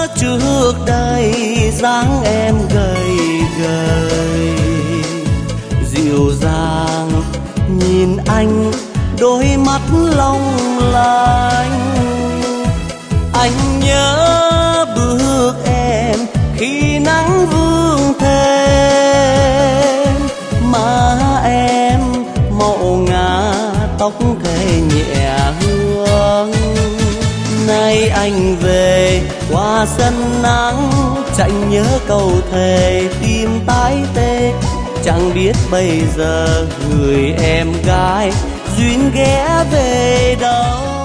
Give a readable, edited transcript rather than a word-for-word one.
trước đây dáng em gầy gầy, dịu dàng nhìn anh đôi mắt long lanh. Anh nhớ bước em khi nắng vương thêm, má em màu ngà tóc thề nhẹ hương. Nay anh về qua sân nắng, chẳng nhớ câu thề tim tái tê. Chẳng biết bây giờ người em gái duyên ghé về đâu.